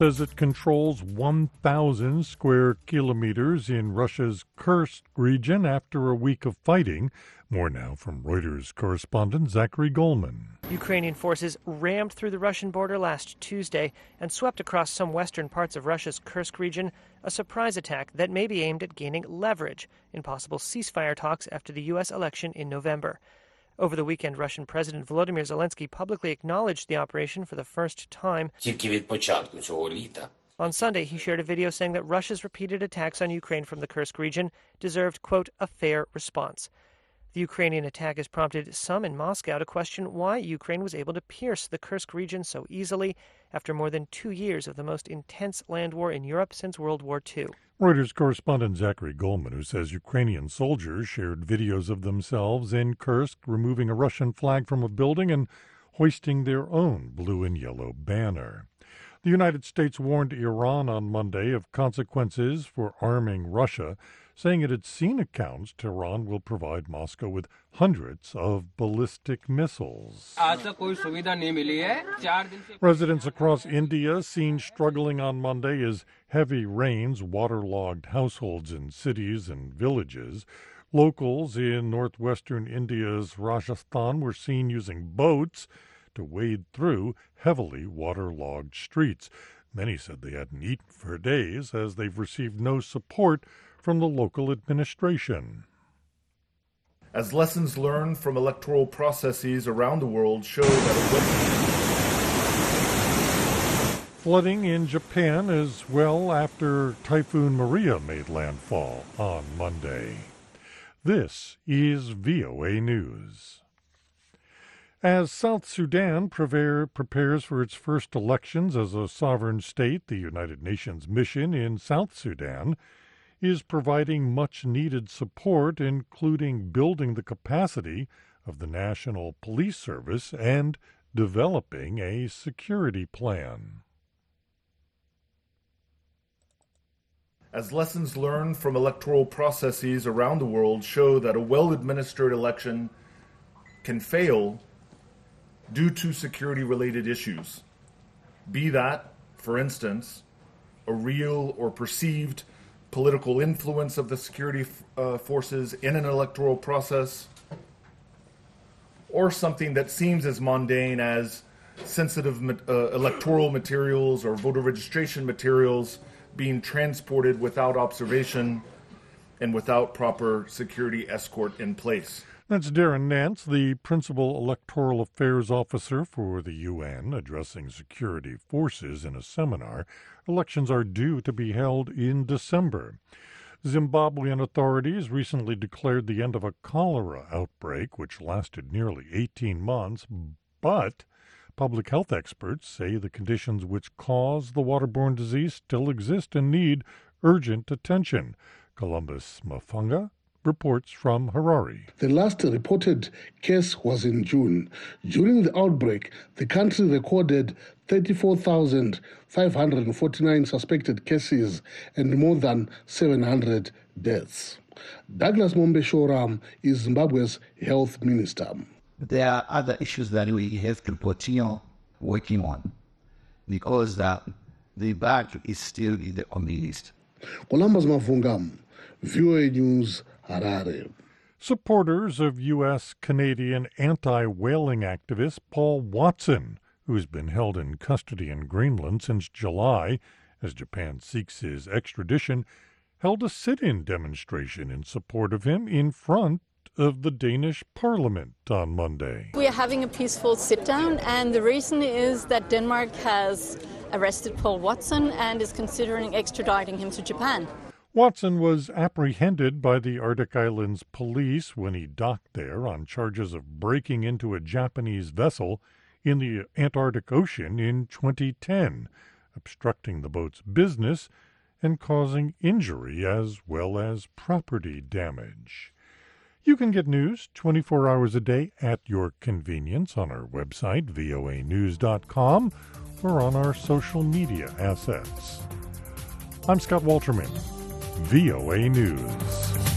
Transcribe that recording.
says it controls 1,000 square kilometers in Russia's Kursk region after a week of fighting. More now from Reuters correspondent Zachary Goldman. Ukrainian forces rammed through the Russian border last Tuesday and swept across some western parts of Russia's Kursk region, a surprise attack that may be aimed at gaining leverage in possible ceasefire talks after the U.S. election in November. Over the weekend, Russian President Volodymyr Zelensky publicly acknowledged the operation for the first time. On Sunday, he shared a video saying that Russia's repeated attacks on Ukraine from the Kursk region deserved, quote, a fair response. The Ukrainian attack has prompted some in Moscow to question why Ukraine was able to pierce the Kursk region so easily after more than 2 years of the most intense land war in Europe since World War II. Reuters correspondent Zachary Goldman, who says Ukrainian soldiers shared videos of themselves in Kursk removing a Russian flag from a building and hoisting their own blue and yellow banner. The United States warned Iran on Monday of consequences for arming Russia, saying it had seen accounts Tehran will provide Moscow with hundreds of ballistic missiles. Residents across India seen struggling on Monday as heavy rains waterlogged households in cities and villages. Locals in northwestern India's Rajasthan were seen using boats to wade through heavily waterlogged streets. Many said they hadn't eaten for days as they've received no support from the local administration. As lessons learned from electoral processes around the world show that flooding in Japan as well after Typhoon Maria made landfall on Monday. This is VOA News. As South Sudan prepares for its first elections as a sovereign state, the United Nations mission in South Sudan is providing much-needed support, including building the capacity of the National Police Service and developing a security plan. As lessons learned from electoral processes around the world show that a well-administered election can fail due to security-related issues, be that, for instance, a real or perceived political influence of the security forces in an electoral process, or something that seems as mundane as sensitive electoral materials or voter registration materials being transported without observation and without proper security escort in place. That's Darren Nance, the Principal Electoral Affairs Officer for the UN, addressing security forces in a seminar. Elections are due to be held in December. Zimbabwean authorities recently declared the end of a cholera outbreak, which lasted nearly 18 months, but public health experts say the conditions which cause the waterborne disease still exist and need urgent attention. Columbus Mafanga reports from Harare. The last reported case was in June. During the outbreak, the country recorded 34,549 suspected cases and more than 700 deaths. Douglas Mombe-Shoram is Zimbabwe's health minister. There are other issues that we have to continue working on because the bug is still on the list. Columbus Mafungam, VOA News, Harare. Supporters of U.S.-Canadian anti-whaling activist Paul Watson, who's been held in custody in Greenland since July as Japan seeks his extradition, held a sit-in demonstration in support of him in front of the Danish Parliament on Monday. We are having a peaceful sit-down, and the reason is that Denmark has arrested Paul Watson and is considering extraditing him to Japan. Watson was apprehended by the Arctic Islands police when he docked there on charges of breaking into a Japanese vessel in the Antarctic Ocean in 2010, obstructing the boat's business and causing injury as well as property damage. You can get news 24 hours a day at your convenience on our website, voanews.com, or on our social media assets. I'm Scott Walterman, VOA News.